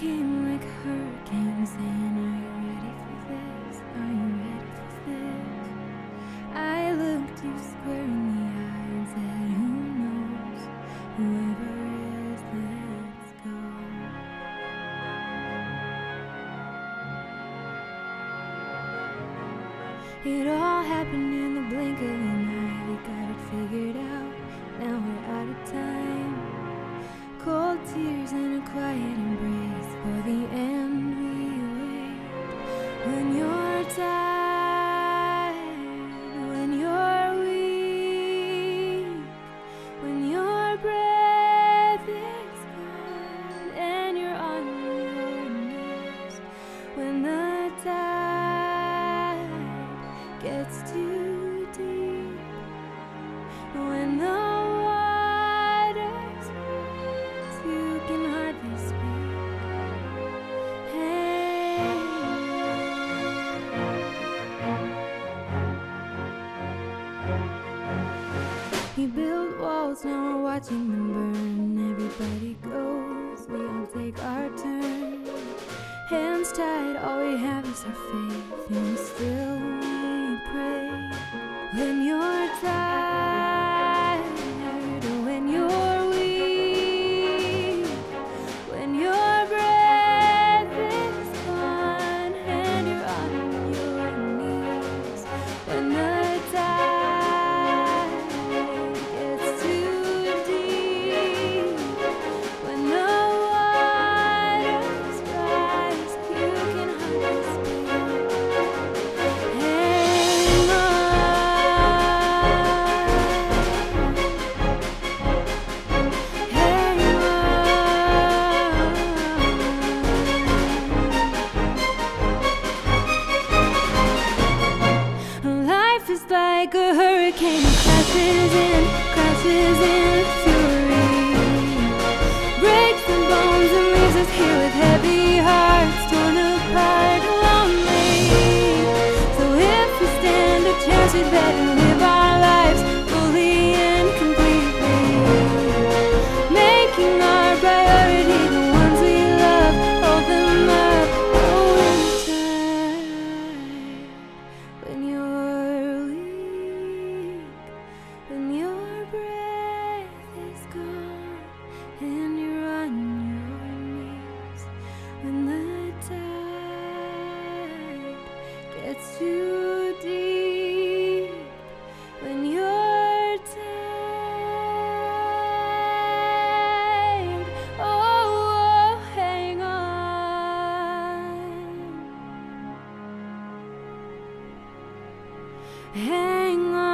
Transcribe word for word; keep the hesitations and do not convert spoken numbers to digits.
came like a hurricane, saying, are you ready for this? Are you ready for this? I looked you square in the eye and said, who knows? Whoever is, let's go. It all happened in the blink of an eye. We got it figured out, now we're out of time. Cold tears and a quiet embrace, for the end we wait. When you're tired, when you're weak, when your breath is gone and you're on your knees, when the tide gets too deep, when the waters rise, you can hardly speak. Hey, you build walls, now we're watching them burn. Everybody goes, we all take our turn. Hands tied, all we have is our faith, and still we pray. When you're tired, when you're weak, when your breath is gone and you're on your knees, when the tide gets too deep, when the waters rise, you can hardly speak. Hang on, hang on. Life is like a hurricane, it crashes in, crashes in fury, breaks the bones and leaves us here with heavy hearts, torn apart, lonely. So if we stand a chance, we better live our lives fully and completely, making our priority the ones we love, hold them up. Oh, when you're tired, when you're weak, when your breath is gone and you're on your knees, when the tide gets too deep, when you're tired, oh, oh, hang on, hang on.